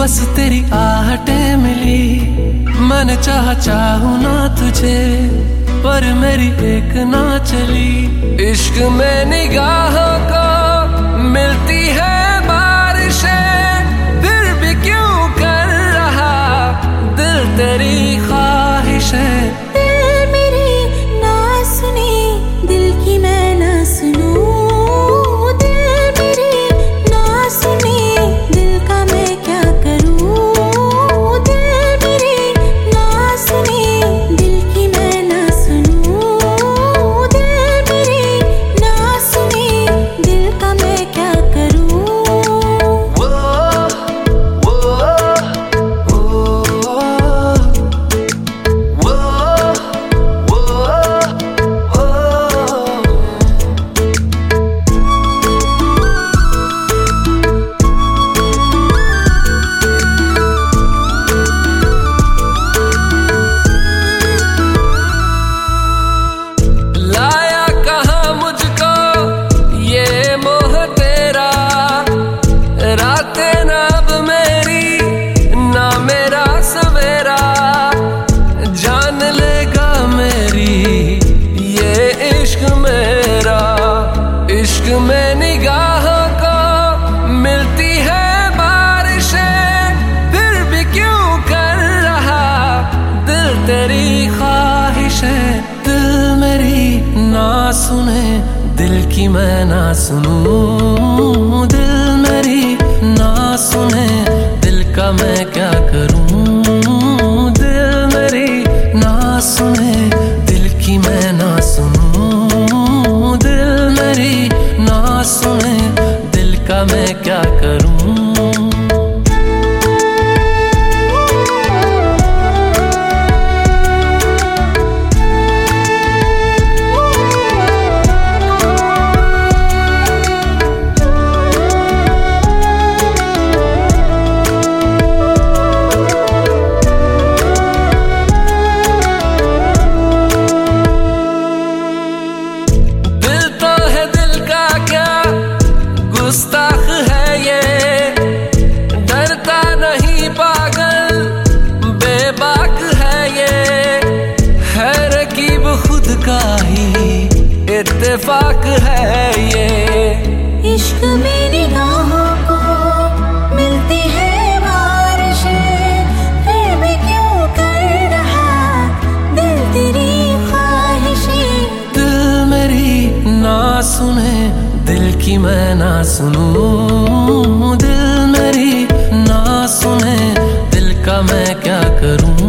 बस तेरी आहटें मिली। मैंने चाहूं ना तुझे, पर मेरी एक ना चली। इश्क में निगाहों को मिलती है बारिशें, फिर भी क्यों कर रहा दिल तेरी ख्वाहिशें। दिल मेरी ना सुनी, दिल की मैं ना सुनूं। दिल मेरी ना सुनी, दिल का मैं क्या करूं। दिल मेरी ना सुनी, दिल की मैं ना सुनूं। दिल मेरी ना सुनी, दिल का मैं क्या करूं। इश्क में निगाहों को मिलती है बारिशें, फिर भी क्यों कर रहा दिल तेरी ख्वाहिशें। दिल मेरी ना सुने, दिल की मैं ना सुनूं। दिल मेरी ना सुने, दिल का मैं क्या करूं। दिल मेरी ना सुने, दिल की मैं ना सुनूं। दिल मेरी ना सुने, दिल का मैं क्या करूं। गुस्ताख है ये, डरता नहीं पागल बेबाक है ये। है रकीब खुद का ही इत्तेफाक है ये। इश्क में निगाहों को मिलती है बारिशें, फिर भी क्यों कर रहा दिल तेरी ख्वाहिशें। दिल मेरी ना सुने, दिल की मैं ना सुनूं। दिल मेरी ना सुने, दिल का मैं क्या करूं।